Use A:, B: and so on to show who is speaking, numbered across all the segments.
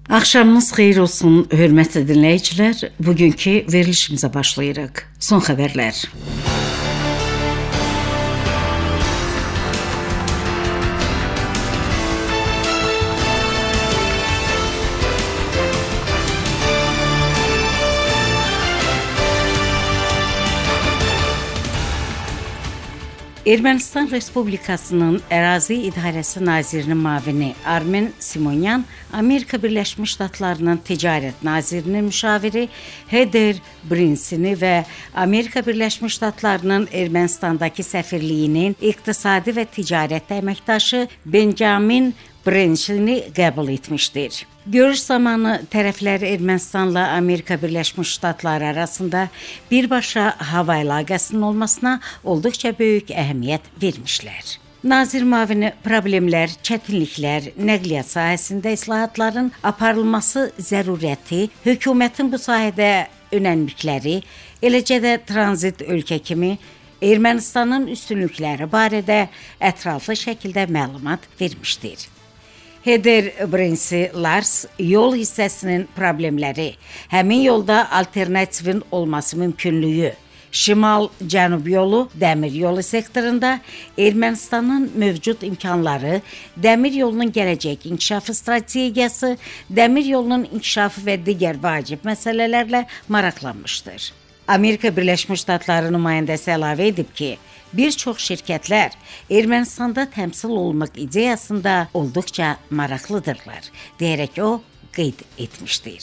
A: Axşamınız xeyir olsun, hörmətli dinləyicilər. Bugünkü verilişimizə başlayırıq. Son xəbərlər. Ermənistan Respublikasının Ərazi İdarəsi Nazirinin müavini Armen Simonyan, Amerika Birləşmiş Ştatlarının Ticarət Nazirinin müşaviri Heather Brinsini və Amerika Birləşmiş Ştatlarının Ermənistandakı səfirliyinin iqtisadi və ticarət əməkdaşı Benjamin Brensini qəbul etmişdir. Görüş zamanı tərəflər Ermənistanla Amerika Birləşmiş Ştatları arasında birbaşa hava əlaqəsinin olmasına olduqca böyük əhəmiyyət vermişlər. Nazir müavini problemlər, çətinliklər, nəqliyyat sahəsində islahatların aparılması zərurəti, hökumətin bu sahədə önəmlikləri, eləcə də tranzit ölkə kimi Ermənistanın üstünlükləri barədə ətraflı şəkildə məlumat vermişdir. Heather Brensi Lars yol hissəsinin problemləri, həmin yolda alternativin olması mümkünlüyü, Şimal-Cənub yolu, dəmir yolu sektorunda Ermənistanın mövcud imkanları, dəmir yolunun gələcək inkişafı strategiyası, dəmir yolunun inkişafı və digər vacib məsələlərlə maraqlanmışdır. Amerika Birləşmiş Ştatları nümayəndəsi əlavə edib ki, bir çox şirkətlər Ermənistanda təmsil olmaq ideyasında olduqca maraqlıdırlar, deyərək o qeyd etmişdir.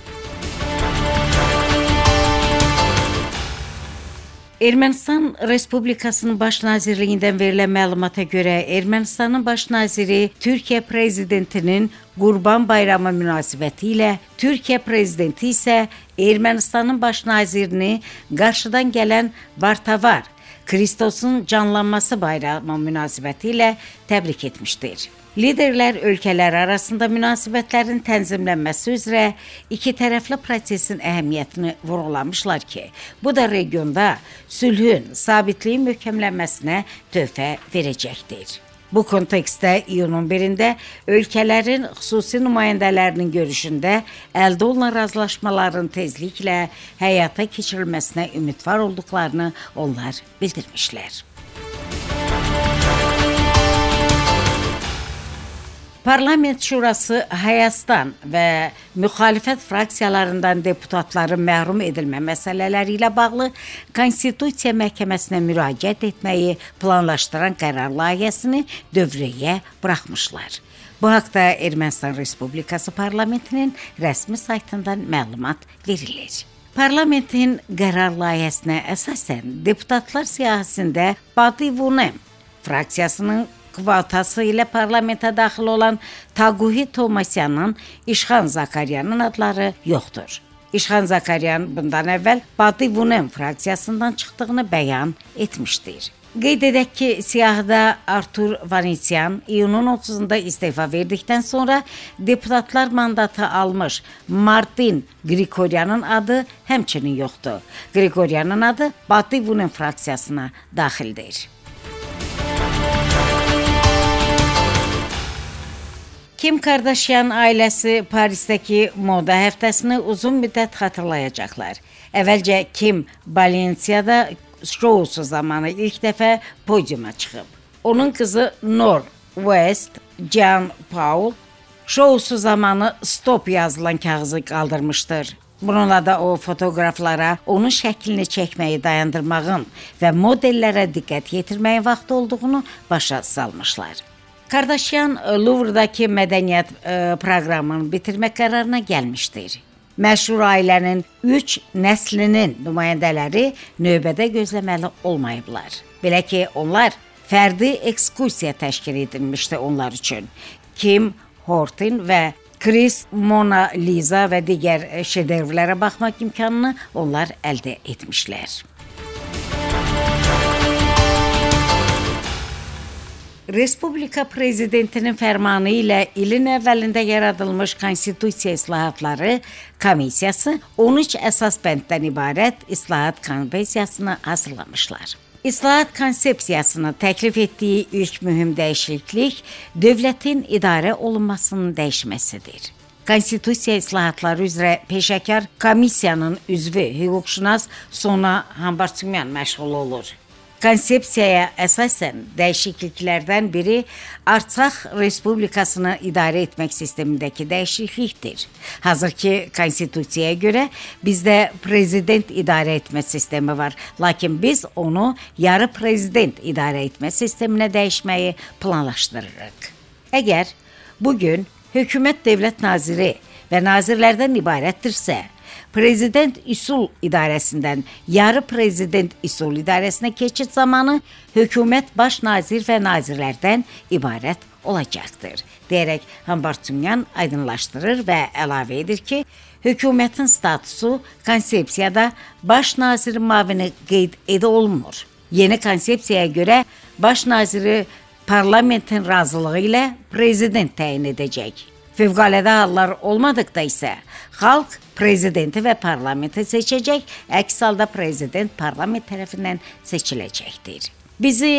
A: Ermənistan Respublikasının Baş Nazirliyindən verilən məlumata görə Ermənistanın Baş Naziri Türkiyə Prezidentinin Qurban Bayramı münasibətilə, Türkiyə Prezidenti isə Ermənistanın Baş Nazirini qarşıdan gələn Vartavar, Kristosun canlanması bayramı münasibətilə təbrik etmişdir. Liderlər ölkələr arasında münasibətlərin tənzimlənməsi üzrə iki tərəfli prosesin əhəmiyyətini vurğulamışlar ki, bu da regionda sülhün, sabitliyin möhkəmlənməsinə töhfə verəcəkdir. Bu kontekstdə iyunun 1-də ölkələrin xüsusi nümayəndələrinin görüşündə əldə olunan razılaşmaların tezliklə həyata keçirilməsinə ümidvar olduqlarını onlar bildirmişlər. Parlament Şurası Hayastan və müxalifət fraksiyalarından deputatların məhrum edilmə məsələləri ilə bağlı Konstitusiya Məhkəməsinə müraciət etməyi planlaşdıran qərar layihəsini dövrəyə buraxmışlar. Bu haqda Ermənistan Respublikası Parlamentinin rəsmi saytından məlumat verilir. Parlamentin qərar layihəsinə əsasən deputatlar siyahısında Badi Vunem fraksiyasının kvotası ilə parlamentə daxil olan Taguhi Tomasyanın, İşxan Zakaryanın adları yoxdur. İşxan Zakaryan bundan əvvəl Badi Vunem fraksiyasından çıxdığını bəyan etmişdir. Qeyd edək ki, siyahıda Artur Vanitsyan iyunun 30-da istefa verdikdən sonra deputatlar mandatı almış Martin Grigoryanın adı həmçinin yoxdur. Grigoryanın adı Badi Vunem fraksiyasına daxildir. Kim Kardashian ailəsi Parisdəki moda həftəsini uzun müddət xatırlayacaqlar. Əvvəlcə Kim Balenciaga'da şousu zamanı ilk dəfə podyuma çıxıb. Onun qızı North West Jean Paul şousu zamanı stop yazılan kağızı qaldırmışdır. Bununla da o fotoqraflara onun şəklini çəkməyi dayandırmağın və modellərə diqqət yetirməyin vaxtı olduğunu başa salmışlar. Kardashian Louvre'dakı mədəniyyət proqramını bitirmək qərarına gəlmişdir. Məşhur ailənin 3 nəslinin nümayəndələri növbədə gözləməli olmayıblar. Belə ki, onlar fərdi ekskursiya təşkil edilmişdi onlar üçün. Kim Horton və Chris Mona Lisa və digər şedevrlərə baxmaq imkanını onlar əldə etmişlər. Respublika Prezidentinin fərmanı ilə ilin əvvəlində yaradılmış Konstitusiya İslahatları Komissiyası 13 əsas bənddən ibarət İslahat Konvensiyasını hazırlamışlar. İslahat konsepsiyasını təklif etdiyi ilk mühüm dəyişiklik dövlətin idarə olunmasının dəyişməsidir. Konstitusiya islahatları üzrə peşəkar komissiyanın üzvü hüquqşünas Sona Hambartsimyan məşğul olur. Konsepsiyaya əsasən dəyişikliklərdən biri Artsaq Respublikasını idarə etmək sistemindəki dəyişiklikdir. Hazırki konstitusiyaya görə bizdə prezident idarə etmə sistemi var, lakin biz onu yarı prezident idarə etmə sisteminə dəyişməyi planlaşdırırıq. Əgər bugün hökumət dövlət naziri və nazirlərdən ibarətdirsə, prezident üsul idarəsindən yarı prezident üsul idarəsinə keçid zamanı hökumət baş nazir və nazirlərdən ibarət olacaqdır, deyərək Hambartsimyan aydınlaşdırır və əlavə edir ki, hökumətin statusu konsepsiyada baş nazirin müavini qeyd olunmur. Yeni konsepsiyaya görə baş naziri parlamentin razılığı ilə prezident təyin edəcək. Fövqəladə hallar olmadıqda isə xalq prezidenti və parlamenti seçəcək, əks halda prezident parlament tərəfindən seçiləcəkdir. Bizi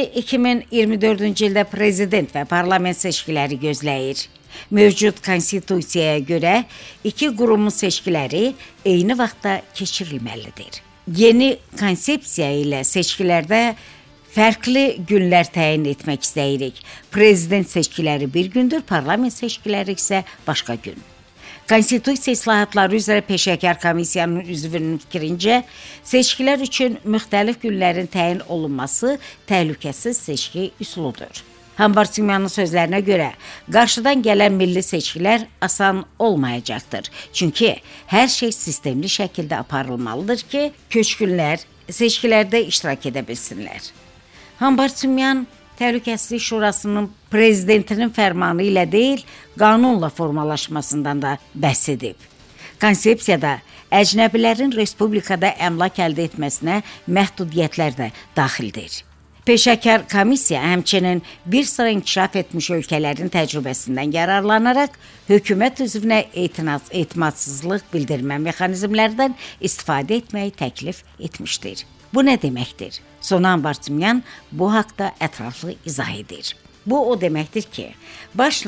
A: 2024-cü ildə prezident və parlament seçkiləri gözləyir. Mövcud konstitusiyaya görə iki qurumun seçkiləri eyni vaxtda keçirilməlidir. Yeni konsepsiya ilə seçkilərdə fərqli günlər təyin etmək istəyirik. Prezident seçkiləri bir gündür, parlament seçkiləri isə başqa gün. Konstitusiya islahatları üzrə peşəkar komissiyanın üzvünün fikrincə, seçkilər üçün müxtəlif günlərin təyin olunması təhlükəsiz seçki üsuludur. Hambartsimyanın sözlərinə görə, qarşıdan gələn milli seçkilər asan olmayacaqdır. Çünki hər şey sistemli şəkildə aparılmalıdır ki, köçkünlər seçkilərdə iştirak edə bilsinlər. Hambartsimyan Təhlükəsizlik Şurasının prezidentinin fərmanı ilə deyil, qanunla formalaşmasından da bəhs edib. Konsepsiyada əcnəbilərin respublikada əmlak əldə etməsinə məhdudiyyətlər də daxildir. Peşəkar komissiya həmçinin bir sıra inkişaf etmiş ölkələrin təcrübəsindən yararlanaraq hökumət üzvünə etimadsızlıq bildirmə mexanizmlərdən istifadə etməyi təklif etmişdir. Bu nə deməkdir? Sona Hambartsimyan bu haqda ətraflı izah edir. Bu o deməkdir ki, baş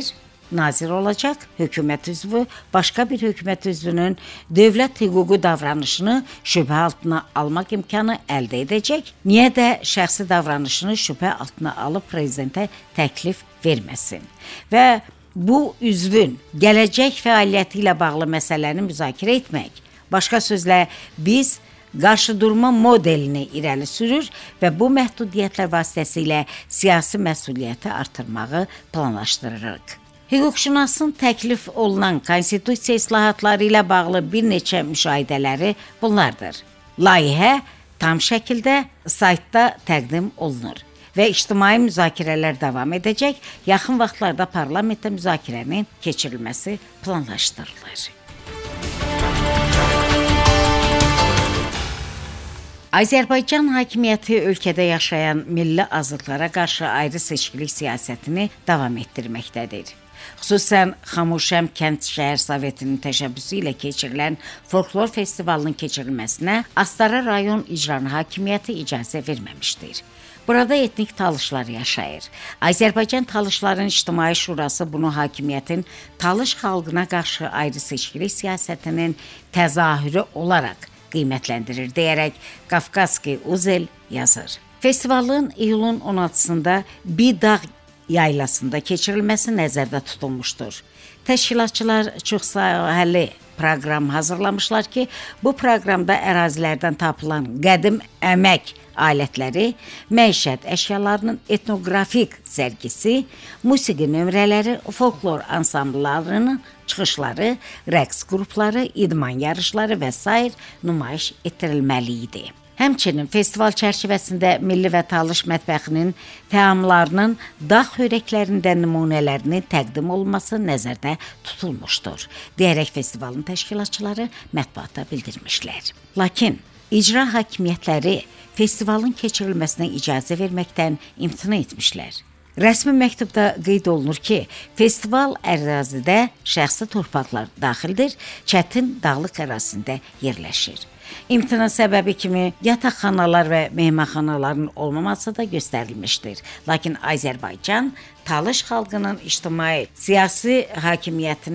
A: nazir olacaq, hökumət üzvü başqa bir hökumət üzvünün dövlət hüquqi davranışını şübhə altına almaq imkanı əldə edəcək, niyə də şəxsi davranışını şübhə altına alıb prezidentə təklif verməsin və bu üzvün gələcək fəaliyyəti ilə bağlı məsələni müzakirə etmək. Başqa sözlə, biz qarşıdurma modelini irəli sürür və bu məhdudiyyətlər vasitəsilə siyasi məsuliyyəti artırmağı planlaşdırırıq. Hüquqşünasın təklif olunan konstitusiya islahatları ilə bağlı bir neçə müşahidələri bunlardır. Layihə tam şəkildə saytda təqdim olunur və ictimai müzakirələr davam edəcək, yaxın vaxtlarda parlamentdə müzakirənin keçirilməsi planlaşdırılır. Azərbaycan hakimiyyəti ölkədə yaşayan milli azlıqlara qarşı ayrı seçkilik siyasətini davam etdirməkdədir. Xüsusən Xamuşəm Kənd Şəhər Sovetinin təşəbbüsü ilə keçirilən folklor festivalının keçirilməsinə Astara rayon icra hakimiyyəti icazə verməmişdir. Burada etnik talışlar yaşayır. Azərbaycan Talışların İctimai Şurası bunu hakimiyyətin Talış xalqına qarşı ayrı seçkilik siyasətinin təzahürü olaraq qiymətləndirir, deyərək Qafqazki Uzel yazır. Festivalın iyulun 16-sında Bidağ yaylasında keçirilməsi nəzərdə tutulmuşdur. Təşkilatçılar çoxsahəli proqram hazırlamışlar ki, bu proqramda ərazilərdən tapılan qədim əmək alətləri, məişət əşyalarının etnoqrafik sərgisi, musiqi nömrələri, folklor ansambllarının çıxışları, rəqs qrupları, idman yarışları və s. nümayiş etdirilməli idi. Həmçinin festival çərçivəsində milli və Talış mətbəxinin təamlarının dağ xörəklərində nümunələrinin təqdim olunması nəzərdə tutulmuşdur, deyərək festivalın təşkilatçıları mətbuata bildirmişlər. Lakin icra hakimiyyətləri festivalın keçirilməsinə icazə verməkdən imtina etmişlər. Rəsmi məktubda qeyd olunur ki, festival ərazidə şəxsi torpaqlar daxildir, çətin dağlıq ərazisində yerləşir. İmtina səbəbi kimi yataqxanalar və mehmanxanaların olmaması da göstərilmişdir. Lakin Azərbaycan Talış xalqının ictimai siyasi hakimiyyətinin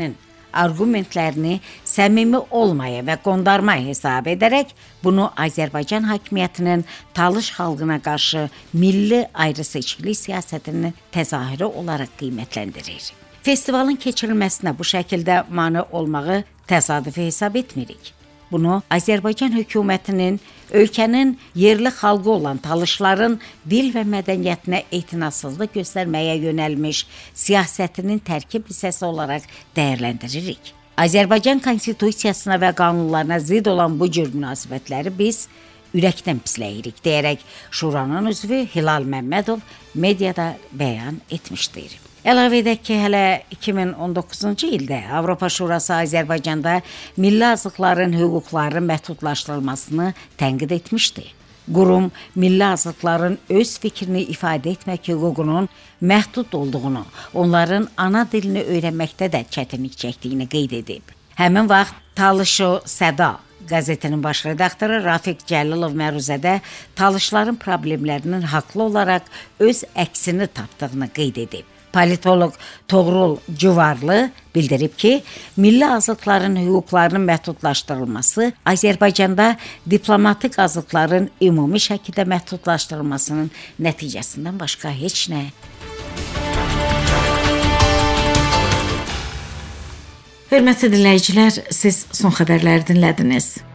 A: argumentlərini səmimi olmaya və qondarma hesab edərək bunu Azərbaycan hakimiyyətinin Talış xalqına qarşı milli ayrı-seçkilik siyasətinin təzahürü olaraq qiymətləndirir. Festivalın keçirilməsinə bu şəkildə mane olmağı təsadüfi hesab etmirik. Bunu Azərbaycan hökumətinin ölkənin yerli xalqı olan Talışların dil və mədəniyyətinə etinasızlıq göstərməyə yönəlmiş siyasətinin tərkib hissəsi olaraq dəyərləndiririk. Azərbaycan konstitusiyasına və qanunlarına zidd olan bu cür münasibətləri biz ürəkdən pisləyirik deyərək Şuranın üzvü Hilal Məmmədov mediada bəyan etmişdir. Əlavə edək ki, hələ 2019-cu ildə Avropa Şurası Azərbaycanda milli azlıqların hüquqları məhdudlaşdırılmasını tənqid etmişdi. Qurum, milli azlıqların öz fikrini ifadə etmək hüququnun məhdud olduğunu, onların ana dilini öyrənməkdə də çətinlik çəkdiyini qeyd edib. Həmin vaxt Talışo Səda qəzetinin baş redaktoru Rafiq Cəlilov məruzədə Talışların problemlərinin haqlı olaraq öz əksini tapdığını qeyd edib. Politoloq Toğrul Cüvarlı bildirib ki, milli azlıqların hüquqlarının məhdudlaşdırılması Azərbaycanda diplomatik azlıqların ümumi şəkildə məhdudlaşdırılmasının nəticəsindən başqa heç nə. Hörmətli dinləyicilər, siz son xəbərləri dinlədiniz.